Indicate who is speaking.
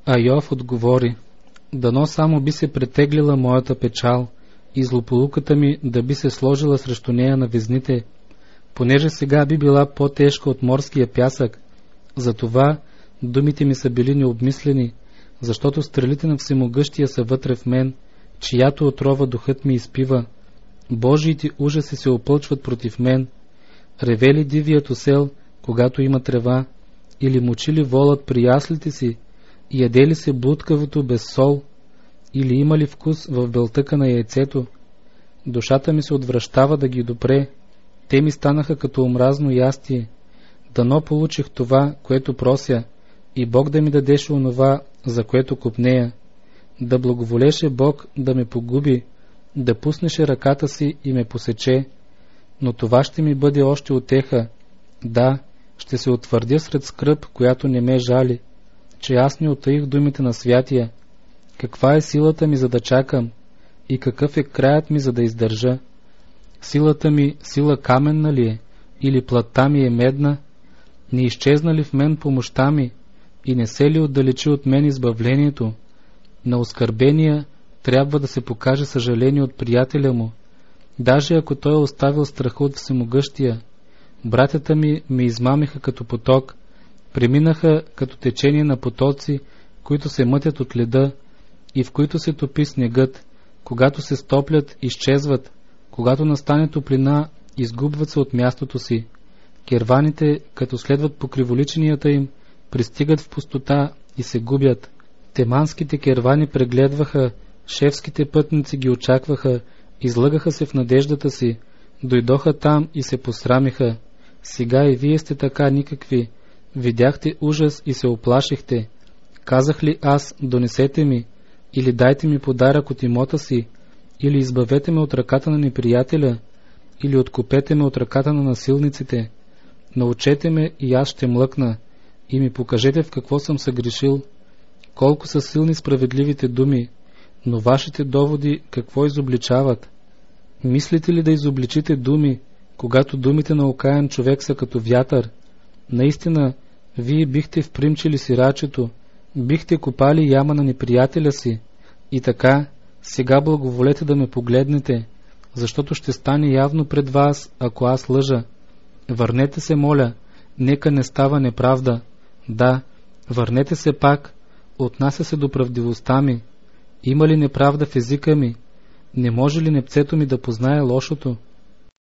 Speaker 1: А Йов отговори: дано само би се претеглила моята печал и злополуката ми да би се сложила срещу нея на везните, понеже сега би била по-тежка от морския пясък. Затова думите ми са били необмислени, защото стрелите на Всемогъщия са вътре в мен, чиято отрова духът ми изпива. Божиите ужаси се опълчват против мен. Реве ли дивият осел, когато има трева, или мучи ли волът при яслите си, и яде ли се блудкавото без сол, или има ли вкус в белтъка на яйцето? Душата ми се отвръщава да ги допре, те ми станаха като омразно ястие. Дано получих това, което прося, и Бог да ми дадеше онова, за което копнея. Да благоволеше Бог да ме погуби, да пуснеше ръката си и ме посече. Но това ще ми бъде още утеха. Да, ще се утвърдя сред скръб, която не ме жали, че аз не утаих думите на святия. Каква е силата ми, за да чакам, и какъв е краят ми, за да издържа? Силата ми сила каменна ли е, или плътта ми е медна? Не изчезна ли в мен помощта ми, и не се ли отдалечи от мен избавлението? На оскърбения трябва да се покаже съжаление от приятеля му, даже ако той е оставил страха от Всемогъщия. Братята ми ме измамиха като поток, преминаха като течение на потоци, които се мътят от леда и в които се топи снегът. Когато се стоплят, изчезват, когато настане топлина, изгубват се от мястото си. Керваните, като следват по криволиченията им, пристигат в пустота и се губят. Теманските кервани прегледваха, шефските пътници ги очакваха, излъгаха се в надеждата си, дойдоха там и се посрамиха. Сега и вие сте така никакви, видяхте ужас и се оплашихте. Казах ли аз: донесете ми, или дайте ми подарък от имота си, или избавете ме от ръката на неприятеля, или откупете ме от ръката на насилниците? Научете ме и аз ще млъкна, и ми покажете в какво съм съгрешил. Колко са силни справедливите думи, но вашите доводи какво изобличават? Мислите ли да изобличите думи, когато думите на окаян човек са като вятър? Наистина, вие бихте впримчили сирачето, бихте копали яма на неприятеля си. И така, сега благоволете да ме погледнете, защото ще стане явно пред вас, ако аз лъжа. Върнете се, моля, нека не става неправда. Да, върнете се пак, отнася се до правдивостта ми. Има ли неправда в езика ми? Не може ли непцето ми да познае лошото?